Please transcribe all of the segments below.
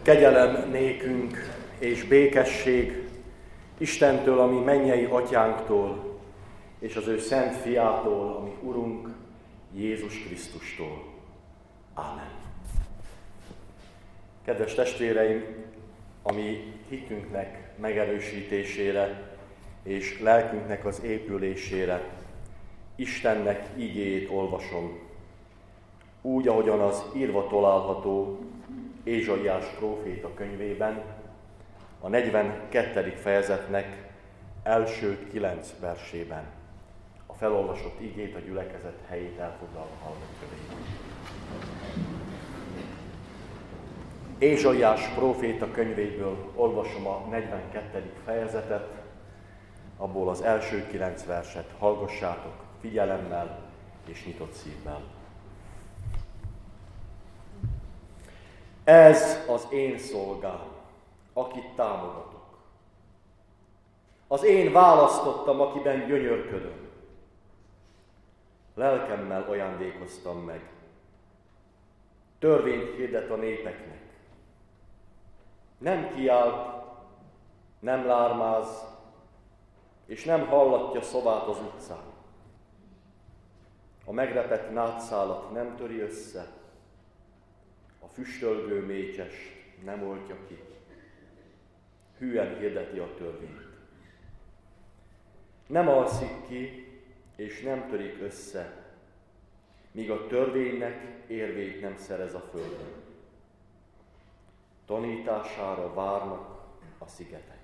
Kegyelem nékünk és békesség Istentől, ami mennyei atyánktól, és az ő szent fiától, ami Urunk, Jézus Krisztustól. Ámen. Kedves testvéreim, ami hitünknek megerősítésére és lelkünknek az épülésére Istennek igéjét olvasom, úgy, ahogyan az írva található Ézsaiás próféta könyvében, a 42. fejezetnek első 9 versében. A felolvasott igét a gyülekezet helyét elfoglalva hallgatjuk. Ézsaiás próféta könyvéből olvasom a 42. fejezetet, abból az első 9 verset. Hallgassátok figyelemmel és nyitott szívvel. Ez az én szolgám, akit támogatok. Az én választottam, akiben gyönyörködöm. Lelkemmel ajándékoztam meg. Törvényt hirdet a népeknek. Nem kiált, nem lármáz, és nem hallatja szavát az utcán. A megrepett nátszálat nem töri össze, a füstölgő mécsest nem oltja ki. Hűen hirdeti a törvényt. Nem alszik ki, és nem törik össze, míg a törvénynek érvényt nem szerez a földön. Tanítására várnak a szigetek.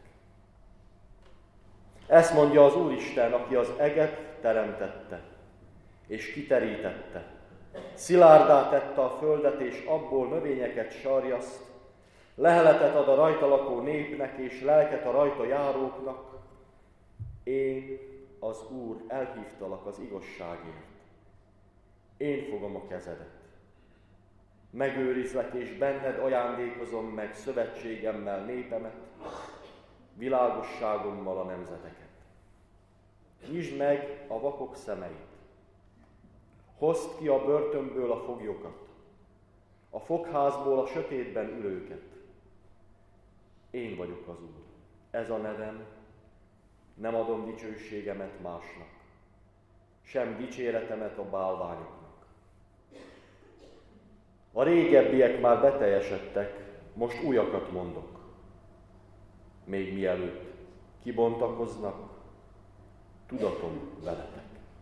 Ezt mondja az Úristen, aki az eget teremtette, és kiterítette. Szilárdá tette a földet, és abból növényeket sarjaszt, leheletet ad a rajta lakó népnek, és lelket a rajta járóknak. Én, az Úr, elhívtalak az igazságért. Én fogom a kezedet. Megőrizlek, és benned ajándékozom meg szövetségemmel népemet, világosságommal a nemzeteket. Nyisd meg a vakok szemeit. Hozd ki a börtönből a foglyokat, a fogházból a sötétben ülőket. Én vagyok az Úr, ez a nevem, nem adom dicsőségemet másnak, sem dicséretemet a bálványoknak. A régebbiek már beteljesedtek, most újakat mondok. Még mielőtt kibontakoznak, tudatom veletek.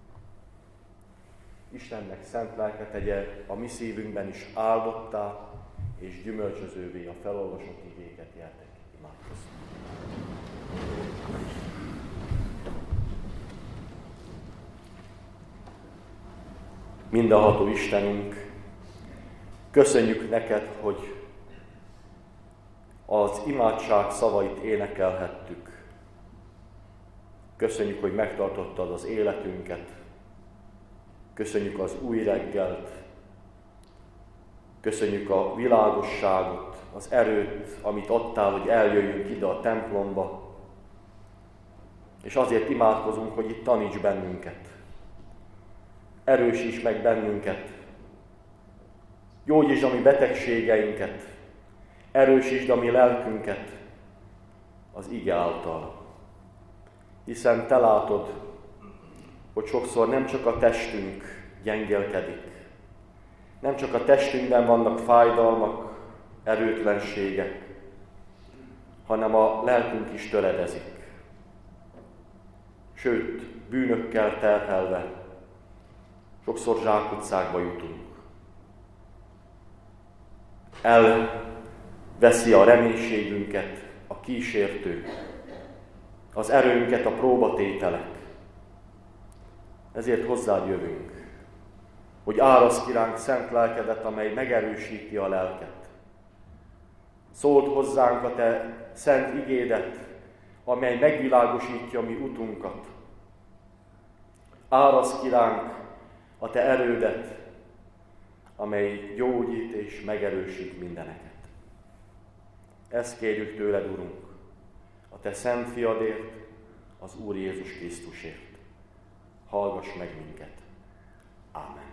Istennek szent lelke tegye a mi szívünkben is áldottá és gyümölcsözővé a felolvasott igéket, gyertek, imádkozzunk. Mindenható Istenünk, köszönjük neked, hogy az imádság szavait énekelhettük. Köszönjük, hogy megtartottad az életünket. Köszönjük az új reggelt. Köszönjük a világosságot, az erőt, amit adtál, hogy eljöjjünk ide a templomba. És azért imádkozunk, hogy itt taníts bennünket. Erősíts meg bennünket. Gyógyítsd a mi betegségeinket. Erősítsd a mi lelkünket az ige által. Hiszen te látod, hogy sokszor nem csak a testünk gyengélkedik, nem csak a testünkben vannak fájdalmak, erőtlenségek, hanem a lelkünk is töredezik. Sőt, bűnökkel terhelve sokszor zsákutcákba jutunk. Elveszi a reménységünket a kísértő, az erőnket a próbatételek. Ezért hozzád jövünk, hogy áraszd ki ránk szent lelkedet, amely megerősíti a lelket. Szóld hozzánk a te szent igédet, amely megvilágosítja mi utunkat. Áraszd ki ránk a te erődet, amely gyógyít és megerősít mindeneket. Ezt kérjük tőled, Urunk, a te szent fiadért, az Úr Jézus Krisztusért. Hallgass meg minket. Ámen.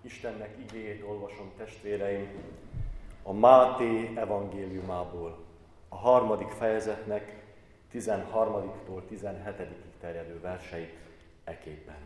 Istennek igéjét olvasom, testvéreim, a Máté evangéliumából, a 3. fejezetnek 13-tól 17-ig terjedő verseit eképpen.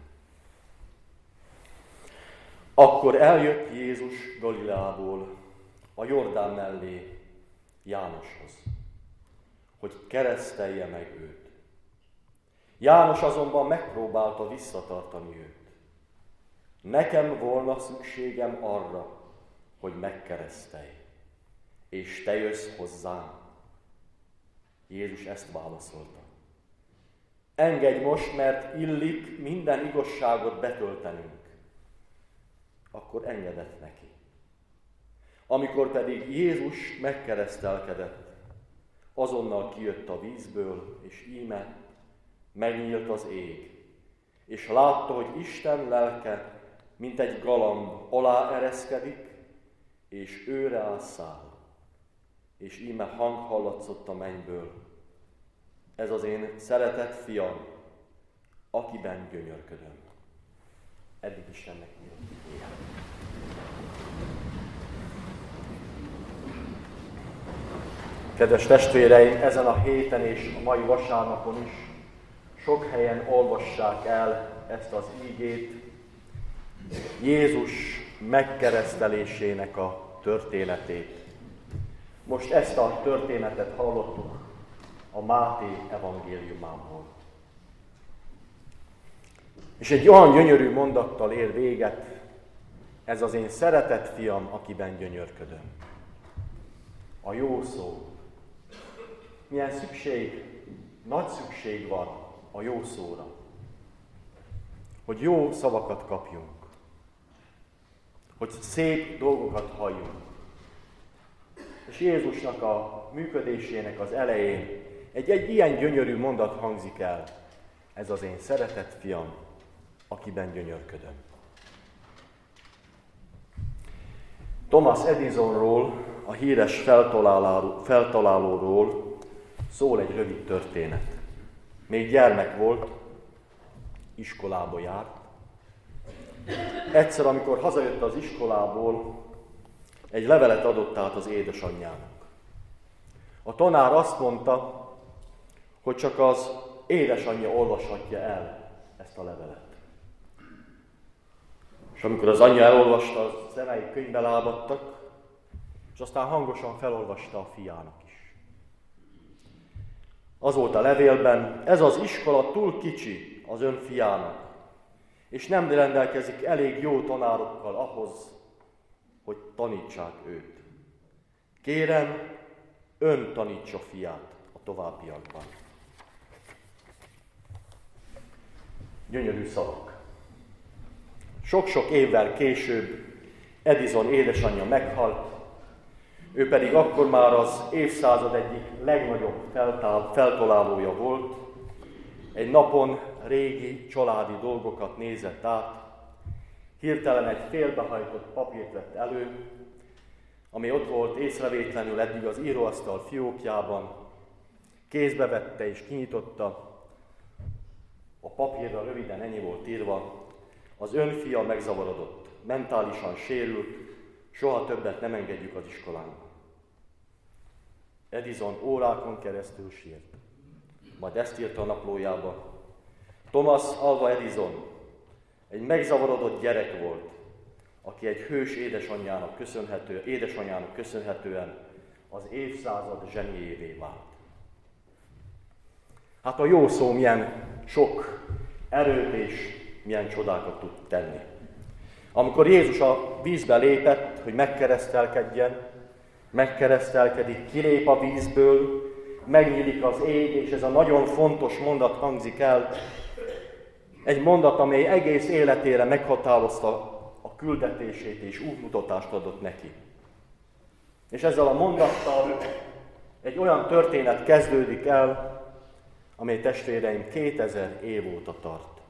Akkor eljött Jézus Galileából a Jordán mellé Jánoshoz, hogy keresztelje meg őt. János azonban megpróbálta visszatartani őt. Nekem volna szükségem arra, hogy megkeresztelj, és te jössz hozzám. Jézus ezt válaszolta. Engedj most, mert illik minden igazságot betöltenünk. Akkor engedett neki. Amikor pedig Jézus megkeresztelkedett, azonnal kijött a vízből, és íme megnyílt az ég, és látta, hogy Isten lelke, mint egy galamb alá ereszkedik, és őre száll. És íme hang hallatszott a mennyből. Ez az én szeretett fiam, akiben gyönyörködöm. Eddig Istennek nyílt. Kedves testvéreim, ezen a héten és a mai vasárnapon is sok helyen olvassák el ezt az ígét, Jézus megkeresztelésének a történetét. Most ezt a történetet hallottuk a Máté evangéliumából. És egy olyan gyönyörű mondattal ér véget, ez az én szeretett fiam, akiben gyönyörködöm. A jó szó. Milyen nagy szükség van a jó szóra. Hogy jó szavakat kapjunk. Hogy szép dolgokat halljunk. És Jézusnak a működésének az elején egy ilyen gyönyörű mondat hangzik el. Ez az én szeretett fiam, akiben gyönyörködöm. Thomas Edisonról, a híres feltalálóról szól egy rövid történet. Még gyermek volt, iskolába járt. Egyszer, amikor hazajött az iskolából, egy levelet adott át az édesanyjának. A tanár azt mondta, hogy csak az édesanyja olvashatja el ezt a levelet. És amikor az anyja elolvasta, a szemei könyvbe lábadtak, és aztán hangosan felolvasta a fiának is. Az volt a levélben, ez az iskola túl kicsi az ön fiának, és nem rendelkezik elég jó tanárokkal ahhoz, hogy tanítsák őt. Kérem, ön tanítsa fiát a továbbiakban. Gyönyörű szavak. Sok-sok évvel később Edison édesanyja meghalt, ő pedig akkor már az évszázad egyik legnagyobb feltalálója volt. Egy napon régi családi dolgokat nézett át, hirtelen egy félbehajtott papírt vett elő, ami ott volt észrevétlenül eddig az íróasztal fiókjában, kézbe vette és kinyitotta. A papírra röviden ennyi volt írva: az ön fia megzavarodott, mentálisan sérült, soha többet nem engedjük az iskolánkba. Edison órákon keresztül sírt. Majd ezt írta a naplójába: Thomas Alva Edison egy megzavarodott gyerek volt, aki egy hős édesanyjának köszönhetően az évszázad zseniévé vált. Hát a jó szó milyen sok erőt és milyen csodákat tud tenni. Amikor Jézus a vízbe lépett, hogy megkeresztelkedik, kilép a vízből, megnyílik az ég, és ez a nagyon fontos mondat hangzik el. Egy mondat, amely egész életére meghatározta a küldetését és útmutatást adott neki. És ezzel a mondattal egy olyan történet kezdődik el, amely testvéreim 2000 év óta tart.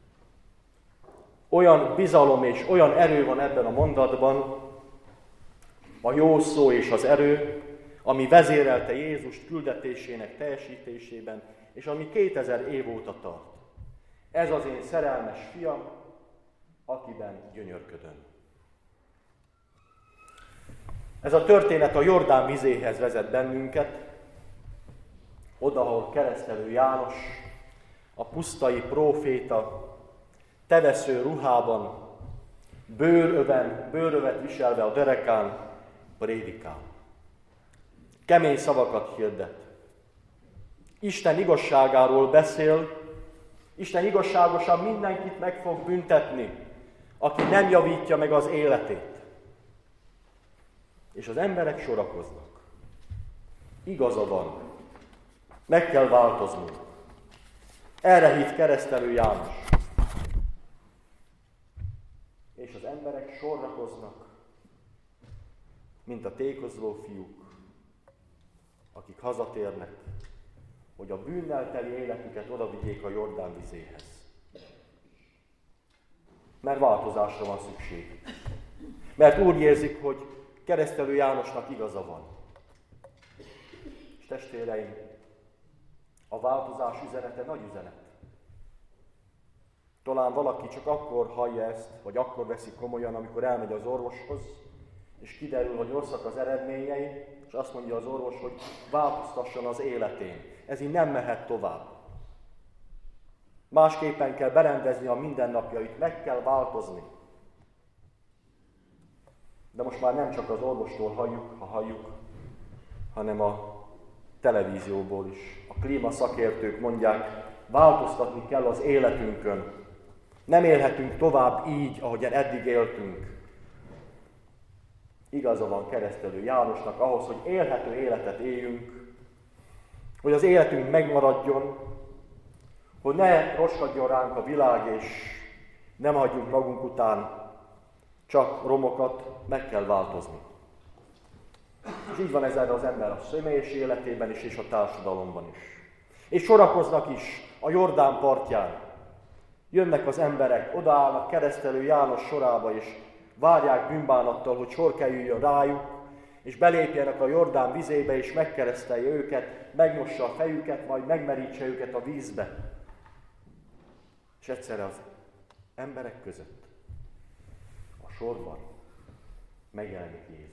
Olyan bizalom és olyan erő van ebben a mondatban, a jó szó és az erő, ami vezérelte Jézust küldetésének teljesítésében, és ami 2000 év óta tart. Ez az én szerelmes fiam, akiben gyönyörködöm. Ez a történet a Jordán vizéhez vezet bennünket, oda, ahol keresztelő János, a pusztai próféta, tevesző ruhában, bőrövet viselve a derekán, prédikál. Kemény szavakat hirdet. Isten igazságáról beszél, Isten igazságosan mindenkit meg fog büntetni, aki nem javítja meg az életét. És az emberek sorakoznak. Igaza van. Meg kell változnunk. Erre hív keresztelő János. És az emberek sorakoznak, mint a tékozló fiúk, akik hazatérnek, hogy a bűnnel teli életüket oda vigyék a Jordán vizéhez. Mert változásra van szükség. Mert úgy érzik, hogy keresztelő Jánosnak igaza van. És testvéreim, a változás üzenete nagy üzenet. Talán valaki csak akkor hallja ezt, vagy akkor veszi komolyan, amikor elmegy az orvoshoz, és kiderül, hogy rosszak az eredményei, és azt mondja az orvos, hogy változtasson az életén. Ez így nem mehet tovább. Másképpen kell berendezni a mindennapjait, meg kell változni. De most már nem csak az orvostól halljuk, hanem a televízióból is. A klímaszakértők mondják, változtatni kell az életünkön. Nem élhetünk tovább így, ahogyan eddig éltünk. Igaza van keresztelő Jánosnak ahhoz, hogy élhető életet éljünk, hogy az életünk megmaradjon, hogy ne roskadjon ránk a világ, és nem hagyjunk magunk után csak romokat, meg kell változni. És így van ezzel az ember a személyes életében is, és a társadalomban is. És sorakoznak is a Jordán partján. Jönnek az emberek, odaállnak keresztelő János sorába, és várják bűnbánattal, hogy sor kerüljön rájuk, és belépjenek a Jordán vizébe, és megkeresztelje őket, megmossa a fejüket, majd megmerítse őket a vízbe. És egyszerre az emberek között, a sorban megjelenik Jézus.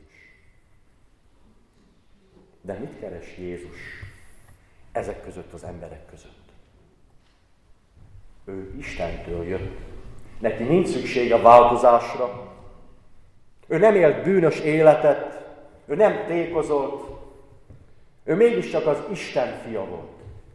De mit keres Jézus ezek között, az emberek között? Ő Istentől jött. Neki nincs szükség a változásra. Ő nem élt bűnös életet, ő nem tékozott, ő mégiscsak az Isten fia volt.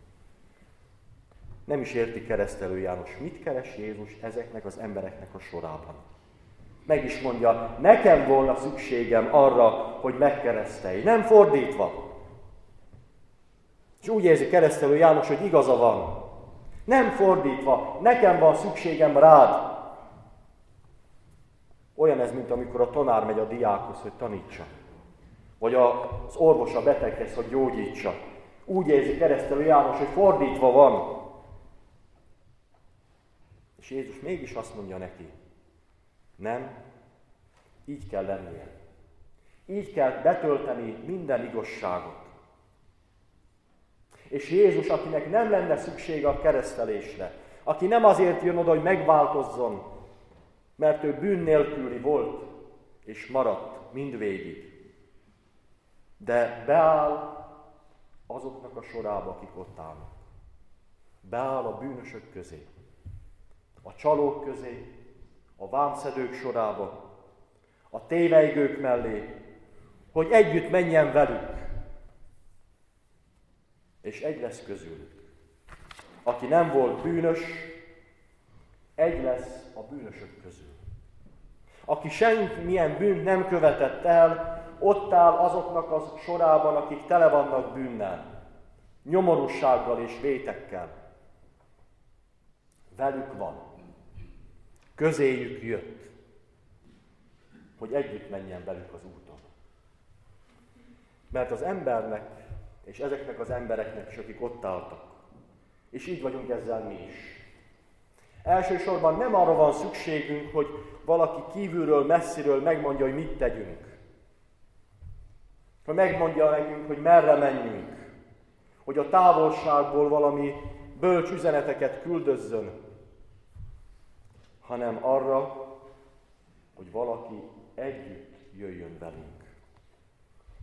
Nem is érti keresztelő János, mit keres Jézus ezeknek az embereknek a sorában. Meg is mondja, nekem volna szükségem arra, hogy megkeresztelj, nem fordítva. És úgy érzi keresztelő János, hogy igaza van. Nem fordítva, nekem van szükségem rád. Olyan ez, mint amikor a tanár megy a diákhoz, hogy tanítsa. Vagy az orvos a beteghez, hogy gyógyítsa. Úgy érzi keresztelő János, hogy fordítva van. És Jézus mégis azt mondja neki, nem, így kell lennie. Így kell betölteni minden igazságot. És Jézus, akinek nem lenne szüksége a keresztelésre, aki nem azért jön oda, hogy megváltozzon, mert ő bűn nélküli volt, és maradt mindvégig. De beáll azoknak a sorába, akik ott állnak. Beáll a bűnösök közé, a csalók közé, a vámszedők sorába, a tévejgők mellé, hogy együtt menjen velük. És egy lesz közülük. Aki nem volt bűnös, egy lesz a bűnösök közül. Aki semmilyen bűnt nem követett el, ott áll azoknak a sorában, akik tele vannak bűnnel, nyomorúsággal és vétekkel. Velük van. Közéjük jött, hogy együtt menjen velük az úton. Mert az embernek, és ezeknek az embereknek is, akik ott álltak, és így vagyunk ezzel mi is. Elsősorban nem arra van szükségünk, hogy valaki kívülről, messziről megmondja, hogy mit tegyünk. Hogy megmondja nekünk, hogy merre menjünk. Hogy a távolságból valami bölcs üzeneteket küldözzön. Hanem arra, hogy valaki együtt jöjjön velünk.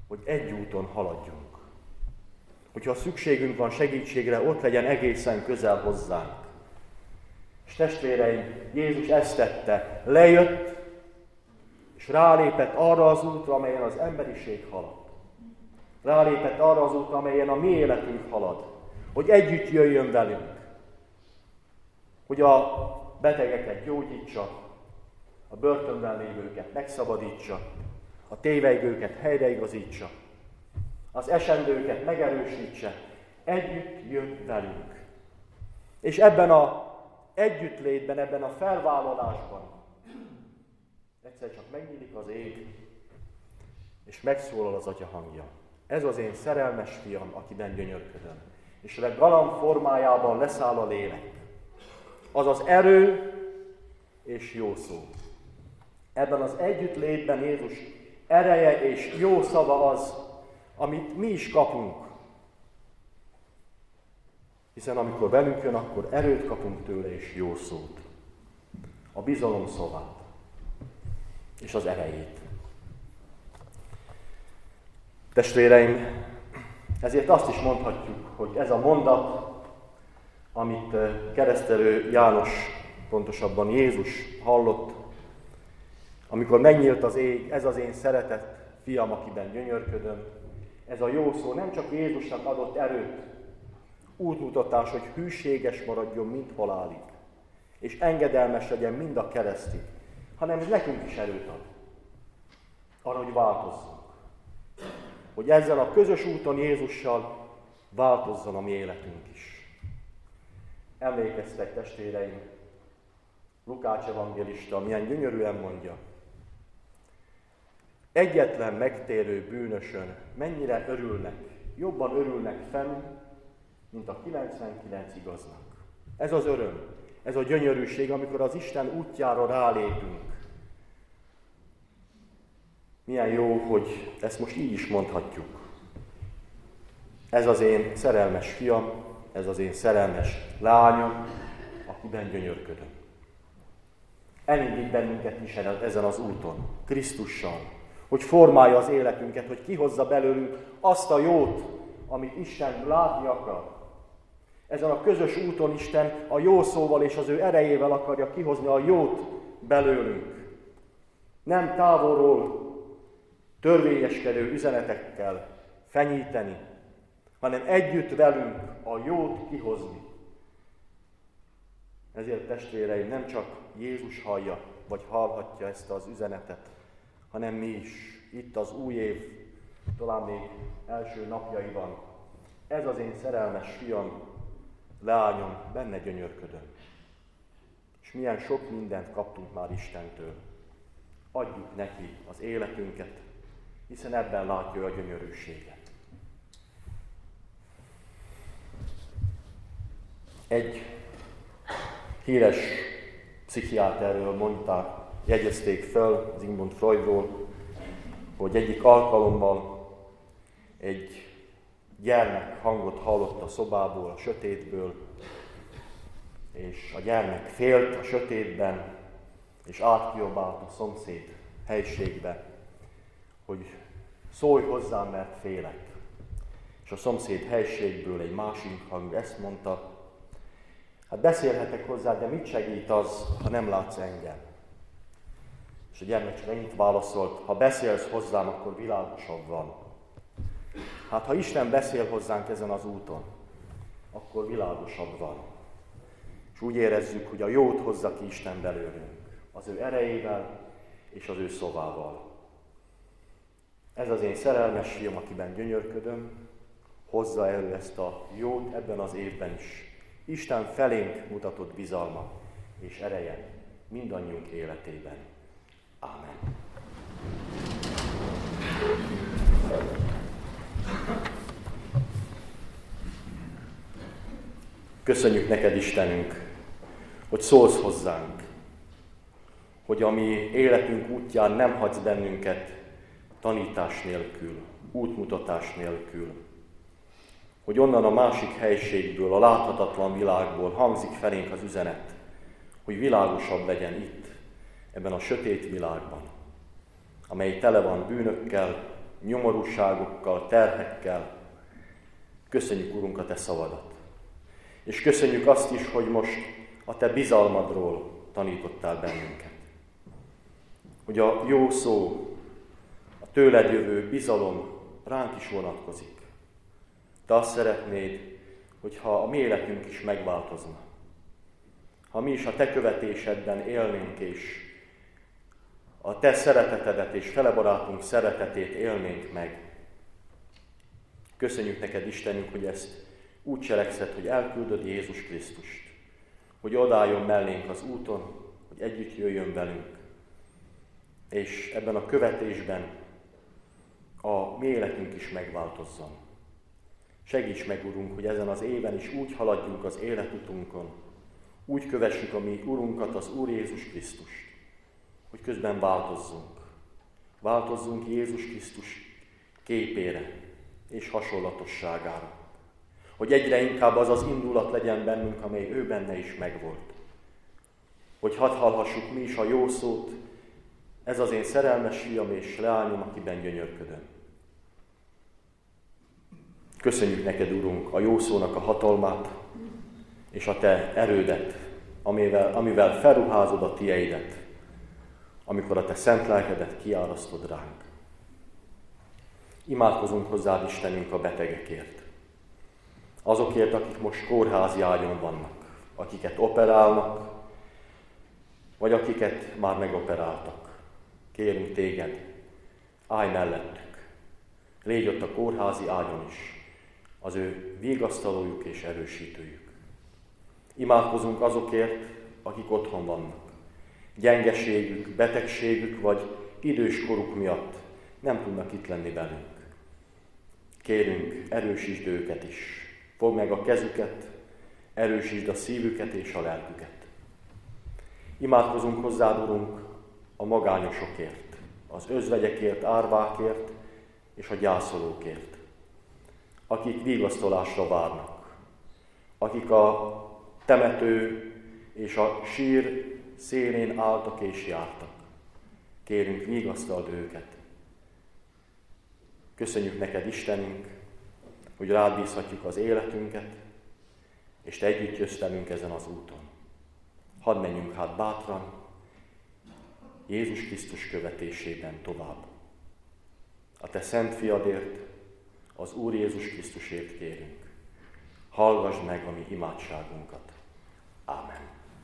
hogy egy úton haladjunk. Hogyha szükségünk van segítségre, ott legyen egészen közel hozzánk. És testvéreim, Jézus ezt tette, lejött, és rálépett arra az útra, amelyen az emberiség halad. Rálépett arra az útra, amelyen a mi életünk halad, hogy együtt jöjjön velünk, hogy a betegeket gyógyítsa, a börtönben lévőket megszabadítsa, a tévejgőket helyreigazítsa, az esendőket megerősítse, együtt jön velünk. És ebben az együttlétben, ebben a felvállalásban egyszer csak megnyílik az ég, és megszólal az Atya hangja. Ez az én szerelmes fiam, akiben gyönyörködöm. És a galamb formájában leszáll a lélek. Az az erő és jó szó. Ebben az együttlétben Jézus ereje és jó szava az, amit mi is kapunk. Hiszen amikor velünk jön, akkor erőt kapunk tőle és jó szót. A bizalom szavát és az erejét. Testvéreim, ezért azt is mondhatjuk, hogy ez a mondat, amit keresztelő János, pontosabban Jézus hallott, amikor megnyílt az ég, ez az én szeretett fiam, akiben gyönyörködöm, ez a jó szó nem csak Jézusnak adott erőt, útmutatás, hogy hűséges maradjon mind halálig, és engedelmes legyen mind a keresztig, hanem ez nekünk is erőt ad. Arra, hogy változzunk. Hogy ezzel a közös úton Jézussal változzon a mi életünk is. Emlékeztek, testvéreim, Lukács evangélista milyen gyönyörűen mondja, egyetlen megtérő bűnösön mennyire örülnek, jobban örülnek fenn, mint a 99 igaznak. Ez az öröm, ez a gyönyörűség, amikor az Isten útjára rálépünk. Milyen jó, hogy ezt most így is mondhatjuk. Ez az én szerelmes fiam, ez az én szerelmes lányom, akiben gyönyörködöm. Elindít bennünket is ezen az úton, Krisztussal, hogy formálja az életünket, hogy kihozza belőlünk azt a jót, amit Isten látni akar. Ezen a közös úton Isten a jó szóval és az ő erejével akarja kihozni a jót belőlünk. Nem távolról törvényeskedő üzenetekkel fenyíteni, hanem együtt velünk a jót kihozni. Ezért, testvéreim, nem csak Jézus hallja, vagy hallhatja ezt az üzenetet, hanem mi is, itt az új év, talán még első napjaiban. Ez az én szerelmes fiam, leányom, benne gyönyörködöm. És milyen sok mindent kaptunk már Istentől. Adjuk neki az életünket, hiszen ebben látja a gyönyörűséget. Egy híres pszichiáterről mondták, jegyezték föl, Sigmund Freudról, hogy egyik alkalommal egy gyermek hangot hallott a szobából, a sötétből, és a gyermek félt a sötétben, és átkiabált a szomszéd helyiségbe, hogy szólj hozzám, mert félek. És a szomszéd helyiségből egy másik hang ezt mondta, hát beszélhetek hozzá, de mit segít az, ha nem látsz engem? És a gyermek csak ennyit válaszolt, ha beszélsz hozzám, akkor világosabb van. Hát ha Isten beszél hozzánk ezen az úton, akkor világosabb van. És úgy érezzük, hogy a jót hozza ki Isten belőlünk, az ő erejével és az ő szavával. Ez az én szerelmes fiam, akiben gyönyörködöm, hozza elő ezt a jót ebben az évben is. Isten felénk mutatott bizalma és ereje mindannyiunk életében. Ámen. Köszönjük neked, Istenünk, hogy szólsz hozzánk, hogy a mi életünk útján nem hagysz bennünket tanítás nélkül, útmutatás nélkül, hogy onnan a másik helységből, a láthatatlan világból hangzik felénk az üzenet, hogy világosabb legyen itt, ebben a sötét világban, amely tele van bűnökkel, nyomorúságokkal, terhekkel. Köszönjük, Urunk, a Te szavadat. És köszönjük azt is, hogy most a Te bizalmadról tanítottál bennünket. Hogy a jó szó, a tőled jövő bizalom ránk is vonatkozik. Te azt szeretnéd, hogyha a mi életünk is megváltozna. Ha mi is a Te követésedben élnénk, és a Te szeretetedet és fele barátunk szeretetét élnénk meg. Köszönjük neked, Istenünk, hogy ezt úgy cselekszed, hogy elküldöd Jézus Krisztust, hogy odálljon mellénk az úton, hogy együtt jöjjön velünk, és ebben a követésben a mi életünk is megváltozzon. Segíts meg, Urunk, hogy ezen az éven is úgy haladjunk az életutunkon, úgy kövessük a mi Urunkat, az Úr Jézus Krisztust, hogy közben változzunk. Változzunk Jézus Krisztus képére és hasonlatosságára. Hogy egyre inkább az az indulat legyen bennünk, amely ő benne is megvolt. Hogy hadd hallhassuk mi is a jó szót, ez az én szerelmes fiam és leányom, akiben gyönyörködöm. Köszönjük neked, Urunk, a jó szónak a hatalmát és a te erődet, amivel felruházod a tieidet, amikor a te szent lelkedet kiárasztod ránk. Imádkozunk hozzád, Istenünk, a betegekért. Azokért, akik most kórházi ágyon vannak, akiket operálnak, vagy akiket már megoperáltak. Kérünk téged, állj mellettük. Légy ott a kórházi ágyon is, az ő vigasztalójuk és erősítőjük. Imádkozunk azokért, akik otthon vannak. Gyengeségük, betegségük vagy időskoruk miatt nem tudnak itt lenni velünk. Kérünk, erősítsd őket is. Fogd meg a kezüket, erősítsd a szívüket és a lelküket. Imádkozunk hozzád, Urunk, a magányosokért, az özvegyekért, árvákért és a gyászolókért, akik vigasztalásra várnak, akik a temető és a sír szélén álltak és jártak. Kérünk, vigasztald őket. Köszönjük neked, Istenünk, hogy rád bízhatjuk az életünket, és te együtt jössz velünk ezen az úton. Hadd menjünk hát bátran, Jézus Krisztus követésében tovább. A te szent fiadért, az Úr Jézus Krisztusért kérünk. Hallgass meg a mi imádságunkat. Ámen.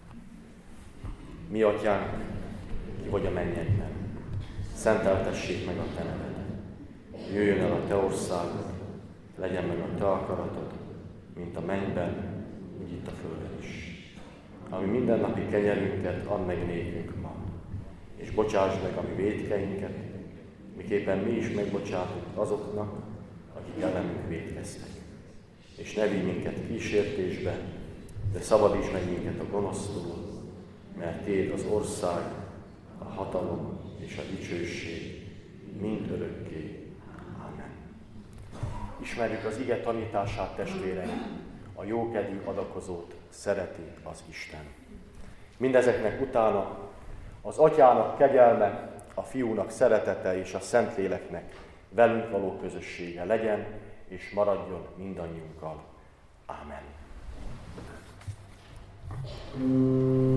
Mi atyánk, ki vagy a mennyekben, szenteltessék meg a te neved. Jöjjön el a te országod, legyen meg a te akaratod, mint a mennyben, úgy itt a földön is. Ami mindennapi kenyerünket add meg nékünk ma, és bocsásd meg a mi vétkeinket, miképpen mi is megbocsátunk azoknak, akik ellenünk vétkeztek. És ne vigy minket kísértésbe, de szabadíts meg minket a gonosztól, mert tiéd az ország, a hatalom és a dicsőség mind örökké. Ámen. Ismerjük az ige tanítását, testvéreim, a jókedvű adakozót szereti az Isten. Mindezeknek utána az Atyának kegyelme, a Fiúnak szeretete és a Szentléleknek velünk való közössége legyen és maradjon mindannyiunkkal. Ámen.